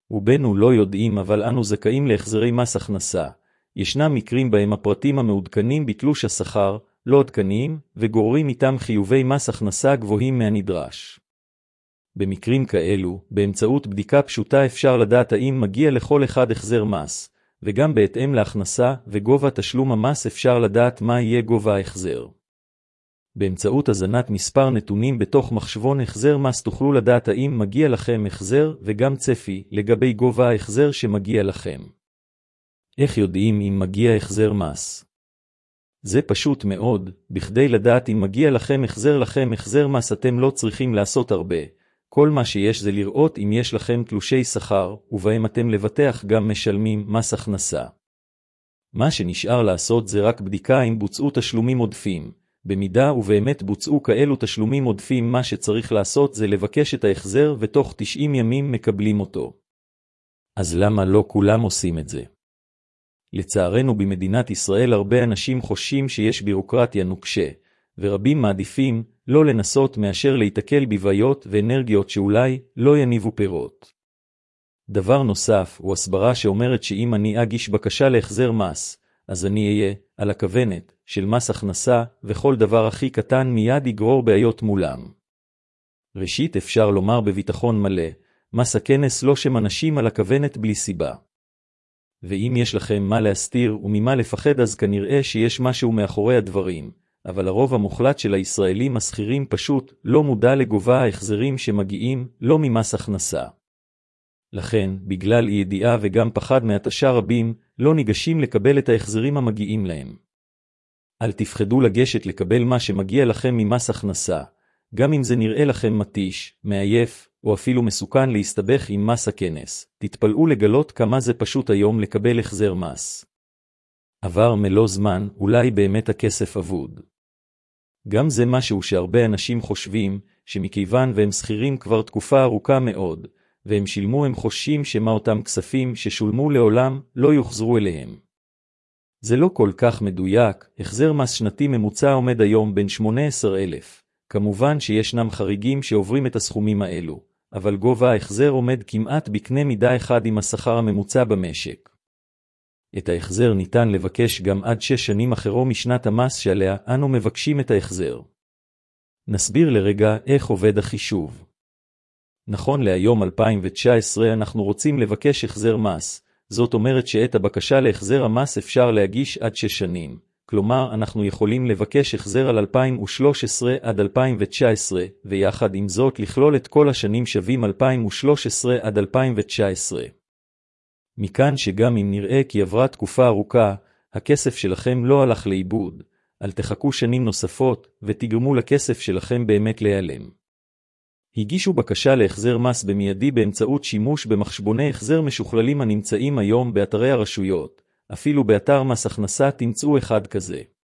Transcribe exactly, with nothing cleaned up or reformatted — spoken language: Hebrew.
רובנו לא יודעים, אבל אנו זכאים להחזרי מס הכנסה. ישנם מקרים בהם הפרטים המעודכנים בתלוש השכר לא עדכניים, וגוררים איתם חיובי מס הכנסה גבוהים מהנדרש. במקרים כאלו, באמצעות בדיקה פשוטה אפשר לדעת האם מגיע לכל אחד החזר מס, וגם בהתאם להכנסה וגובה תשלום המס אפשר לדעת מה יהיה גובה ההחזר. באמצעות הזנת מספר נתונים בתוך מחשבון החזר מס תוכלו לדעת האם מגיע לכם החזר וגם צפי לגבי גובה ההחזר שמגיע לכם. איך יודעים אם מגיע החזר מס? זה פשוט מאוד, בכדי לדעת אם מגיע לכם החזר לכם החזר מס אתם לא צריכים לעשות הרבה. כל מה שיש זה לראות אם יש לכם תלושי שכר, ובהם אתם לבטח גם משלמים מס הכנסה. מה שנשאר לעשות זה רק בדיקה אם בוצעו תשלומים עודפים. במידה ובאמת בוצעו כאלו תשלומים עודפים, מה שצריך לעשות זה לבקש את ההחזר ותוך תשעים ימים מקבלים אותו. אז למה לא כולם עושים את זה? לצערנו במדינת ישראל הרבה אנשים חושבים שיש בירוקרטיה נוקשה, ורבים מעדיפים לא לנסות מאשר להתקל בבעיות ואנרגיות שאולי לא יניבו פירות. דבר נוסף הוא הסברה שאומרת שאם אני אגיש בקשה להחזר מס, אז אני אהיה על הכוונת של מס הכנסה, וכל דבר הכי קטן מיד יגרור בעיות מולם. ראשית אפשר לומר בביטחון מלא, מס הכנס לא שם אנשים על הכוונת בלי סיבה. ואם יש לכם מה להסתיר וממה לפחד אז כנראה שיש משהו מאחורי הדברים, אבל הרוב המוחלט של הישראלים השכירים פשוט לא מודע לגובה ההחזרים שמגיעים לא ממס הכנסה. לכן, בגלל אי ידיעה וגם פחד מהתשה רבים, לא ניגשים לקבל את ההחזרים המגיעים להם. אל תפחדו לגשת לקבל מה שמגיע לכם ממס הכנסה, גם אם זה נראה לכם מתיש, מעייף, או אפילו מסוכן להסתבך עם מס הכנס. תתפלאו לגלות כמה זה פשוט היום לקבל החזר מס. עבר מלוא זמן, אולי באמת הכסף אבוד. גם זה משהו שהרבה אנשים חושבים, שמכיוון והם שכירים כבר תקופה ארוכה מאוד, והם שילמו הם חושבים שמה אותם כספים ששולמו לעולם לא יוחזרו אליהם. זה לא כל כך מדויק, החזר מס שנתי ממוצע עומד היום בין שמונה עשר אלף. כמובן שישנם חריגים שעוברים את הסכומים האלו, אבל גובה ההחזר עומד כמעט בקנה מידה אחד עם השכר הממוצע במשק. את ההחזר ניתן לבקש גם עד שש שנים אחרו משנת המס שעליה אנו מבקשים את ההחזר. נסביר לרגע איך עובד החישוב. נכון להיום אלפיים תשע עשרה אנחנו רוצים לבקש החזר מס, זאת אומרת שאת הבקשה להחזר המס אפשר להגיש עד שש שנים. כלומר, אנחנו יכולים לבקש החזר על אלפיים ושלוש עשרה עד אלפיים תשע עשרה, ויחד עם זאת לכלול את כל השנים שווים אלפיים ושלוש עשרה עד אלפיים תשע עשרה. מכאן שגם אם נראה כי עברה תקופה ארוכה, הכסף שלכם לא הלך לאיבוד, אל תחכו שנים נוספות ותגרמו לכסף שלכם באמת להיעלם. הגישו בקשה להחזר מס במיידי באמצעות שימוש במחשבוני החזר משוכללים הנמצאים היום באתרי הרשויות. אפילו באתר מס הכנסה תמצאו אחד כזה.